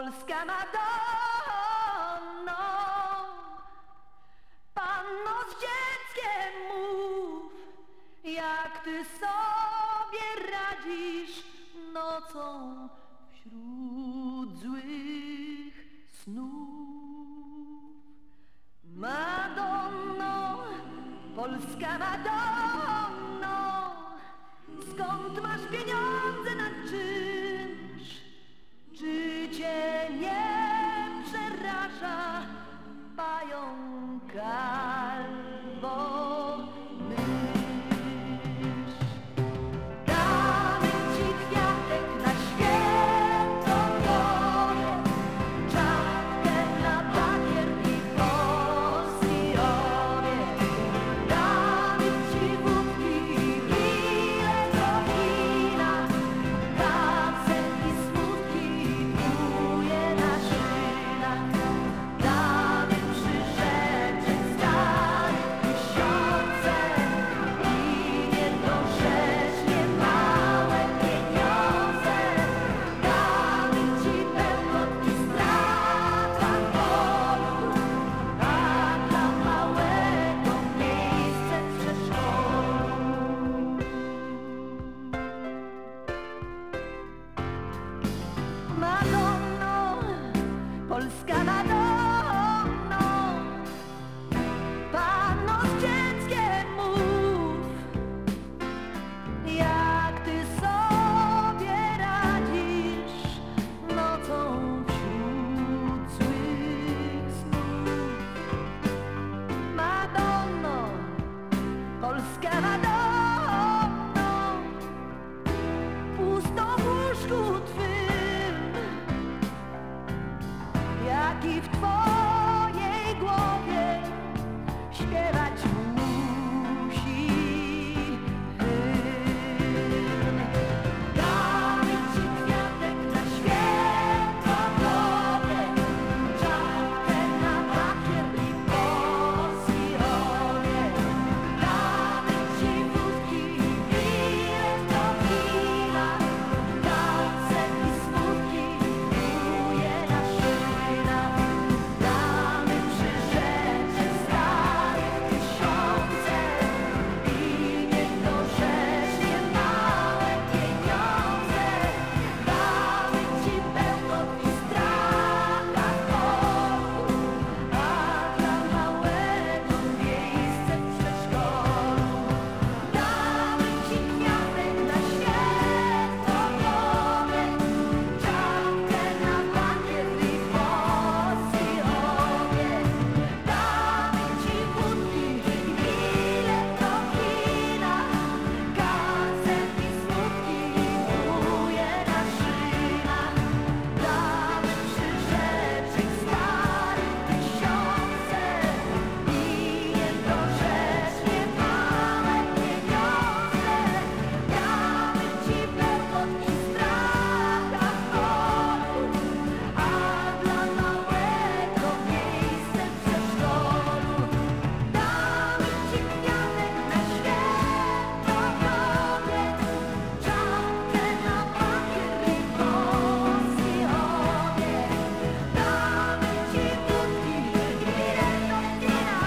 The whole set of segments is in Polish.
Polska Madonno, panno z dzieckiem mów, jak ty sobie radzisz nocą wśród złych snów. Madonno, Polska Madonno, skąd masz pieniądze na czynsz? Czy cię nie przeraża pająk albo mysz? Damy ci kwiatek na święto moje, czapkę na bakier i posjowie. Damy ci wódki i bilet do kina, tace i smutki i buje na szynach. Damy przyrzeczeń starych tysiące i jednocześnie małe pieniądze. Damy ci bełkot i strach na polu, a dla małego miejsce w przedszkolu. Madonno, Polska Madonno, panno z dzieckiem mów, jak ty sobie radzisz nocą wśród złych snów. Madonno, Polska Madonno, pusto w łóżku twym, jak i w twojej głowie śpiewać musi hymn. Damy ci kwiatek na święto tobie, czapkę na bakier i posjowie. Damy ci wódki i bilet do kina, tace i smutki i buje na szynach. Damy przyrzeczeń starych tysiące i jednocześnie małe pieniądze. Damy ci bełkot i strach na polu, a dla małego miejsce w przedszkolu. Damy ci kwiatek na święto tobie, czapkę na bakier i posjowie. Damy ci wódki i bilet do kina, kaset i smutki i buje na szynach. Damy przyrzeczeń starych tysiące i jednocześnie małe pieniądze. Damy ci bełkot i strach na polu, a dla małego miejsce w przedszkolu. Damy ci kwiatek na święto tobie, czapkę na bakier i posjowie. Damy ci wódki i bilet do kina,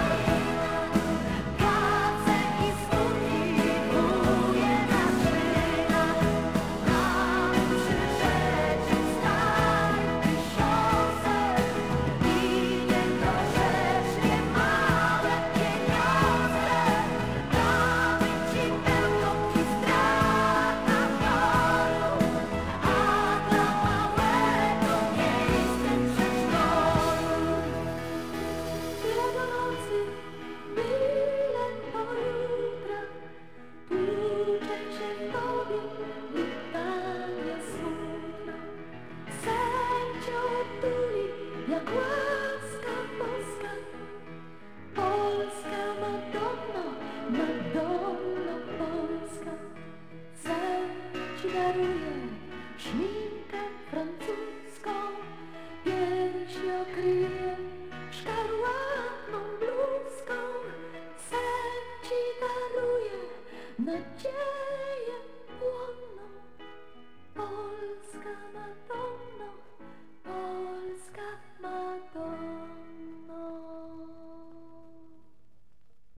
kace i smutki i buje na szynach. Damy przyrzeczeń starych tysiące i jednocześnie małe pieniądze. Damy ci bełkot i strach na polu, a dla małego miejsce w przedszkolu. Tyle do nocy, bilet do jutra, tłucze się w tobie litania smutna. Sen cię otuli jak łaska boska. Polska Madonno, Madonno Polska. Sen ci daruje szminkę francuską, pierś okryje szkarłatną bluzką. Sen ci daruje nadzieję.